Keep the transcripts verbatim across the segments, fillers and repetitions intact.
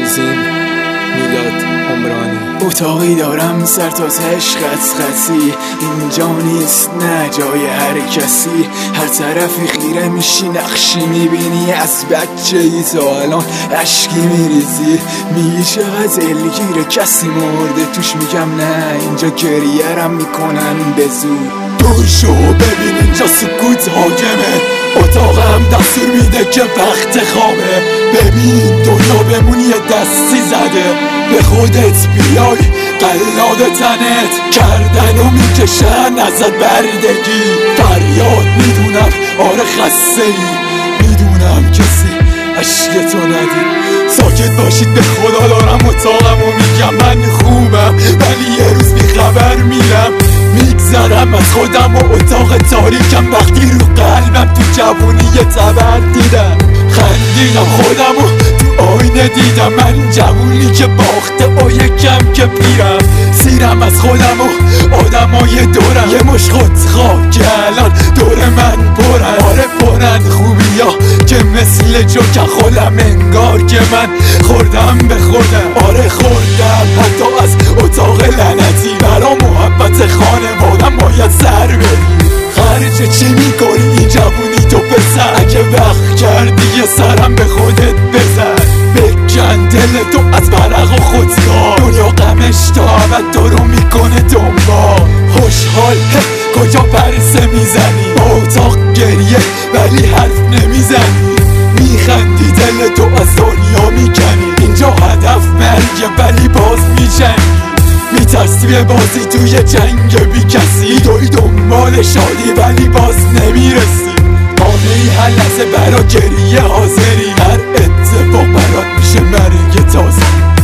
عزیزیم میلاد عمرانی. اتاقی دارم سر تا تهش خط خطی، اینجا نیست نه جای هر کسی. هر طرفی خیره میشی نقشی میبینی، از بچه ای تا الان عشقی میریزی. میگی چقدر دلگیره کسی مرده توش، میگم نه اینجا گریه‌رم میکنن به زور. دور شو ببین اینجا سکوت حاکمه، اتاقم دستور میده که وقت خوابه. ببین دنیا بمون یه دستی زده، به خودت بیای قلاد تنت کردن و میکشن ازت بردگی. فریاد میدونم آره خسته ای، میدونم کسی عشق تو ندید. ساکت باشید به خدا دارم اتاقم و میگم من خوبم، ولی یه روز بیخبر میرم میگذرم از خودم و اتاق تاریکم. وقتی رو قلبم تو جوونی یه تبر دیدم، خندیدم خودم و تو آینه دیدم. من جوونی که باخته و یکم که پیرم، سیرم از خودم و آدمای دورم. یه مش خودخواه که الان دور من پرن، آره پرن خوبی ها که مثل جوکن خودم. انگار که من خوردم به خودم، آره خوردم حتی از اتاق لعنتی. برا محبت خانوادم باید سر بدی. خرج چی میکنی این جوونی تو پسر؟ اگه وقت کردی یه سرم به خودت بزن، بکن دل تو از برق و خودکار. دنیا غمش تا ابد تو رو میکنه دنبال. خوشحال کجا پرسه میزنی، با اتاق گریه ولی حرف نمیزنی. میخندی دل تو از دنیا میکنی، اینجا هدف مرگه ولی باز میجنگی. میترسی به بازی توی جنگ بی کسی، توی دنبال شادی ولی باز نمیرسی. قانعی هر لحظه برا گریه حاضری، هر اتفاق برات میشه مرگ تازه.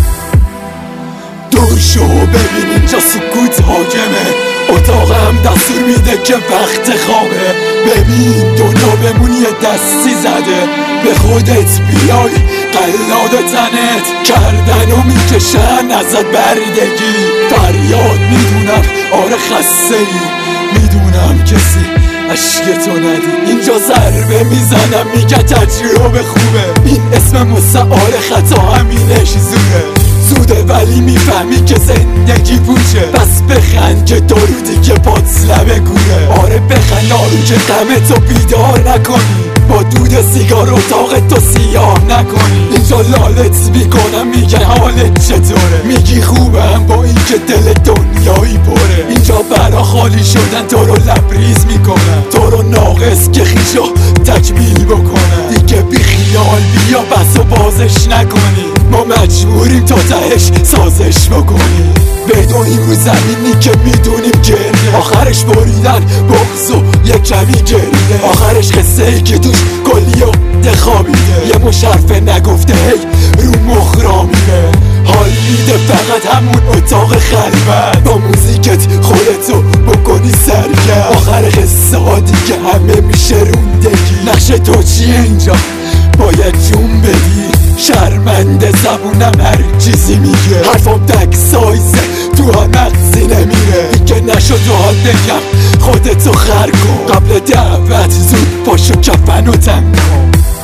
دور شو ببین اینجا سکوت حاکمه، اتاقم دستور میده که وقت خوابه. ببین دنیا بمون یه دستی زده، به خودت بیای قلاد تنت کردن و میکشن ازت بردگی. فریاد میدونم آره خسته ای، میدونم کسی عشق تو ندید. اینجا ضربه میزنم میگه تجربه خوبه، این اسم مستعار خطا همینش زوره. زوده ولی میفهمی که زندگی پوچه، پس بخند که دارو دیگه پات لبه گوره. آره بخند آرو که غم تو بیدار نکنی، با دود سیگار اتاق تو سیاه نکنی. اینجا لالت میکنم میگن حالت چطوره، میگی خوبم با این که دل دنیایی پره. اینجا برا خالی شدن تو رو لبریز میکنن، تو رو ناقص که خیشو تکمیل بکنن. دیگه بی خیال بیا بس و بازش نکنی، ما مجبوریم تا تهش سازش بکنیم. بدونیم رو زمینی که میدونیم گریه، آخرش بریدن بغض و یک کمی گریه. آخرش قصه ای که توش کلی و دخابیده، یه مشرفه نگفته هی رو مخ را میره. حال میده فقط همون اتاق خلوت، با موزیکت خودتو بکنی سرگرم. آخر قصه ها دیگه همه میشه روندگی. نقش تو چیه اینجا باید جون بدی، شرمنده زبونم هر چیزی میگه. حرفم تک سایزه تو هم مغزی نمیره. دیگه نشد راحت بگم خودتو خر کن، قبل دعوت زود پاشو کفن و تن کن.